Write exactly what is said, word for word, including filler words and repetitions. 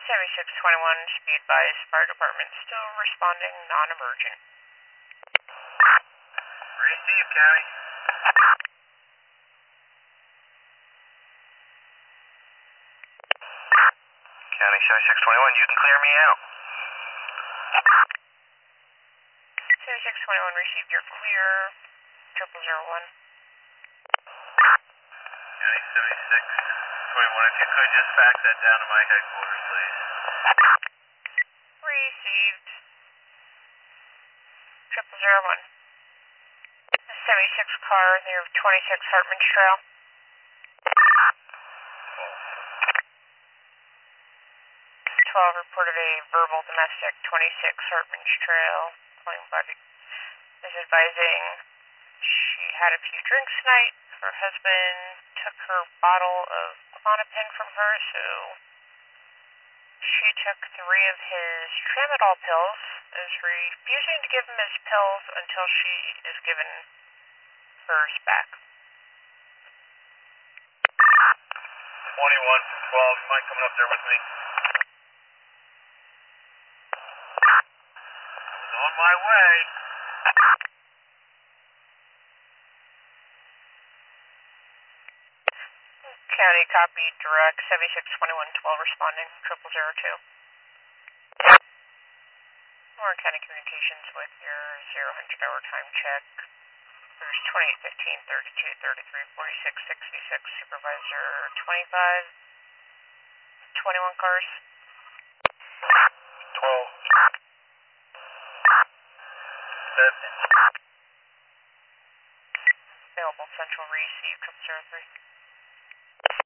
seventy-six twenty-one, be advised, fire department still responding, non-emergent. Receive, County. County seventy-six twenty-one, you can clear me out. seventy-six twenty-one, received, you're clear, triple zero one. County seventy-six twenty-one, if you could just fax that down to my headquarters, please. Received, triple zero one. seventy-six car near twenty-six Hartman's Trail. twelve reported a verbal domestic, twenty-six Hartman's Trail. Calling body is advising she had a few drinks tonight. Her husband took her bottle of Klonopin from her, so she took three of his tramadol pills, is refusing to give him his pills until she is given hers back. twenty-one from twelve, you mind coming up there with me? On my way. County copy, direct, seventy-six twenty-one twelve responding, triple zero two. Warren County Communications with your zero hundred hour time check. There's twenty-eight fifteen, thirty-two, thirty-three, forty-six, sixty-six, supervisor twenty-five, twenty-one cars. twelve. Available central receive, triple zero three.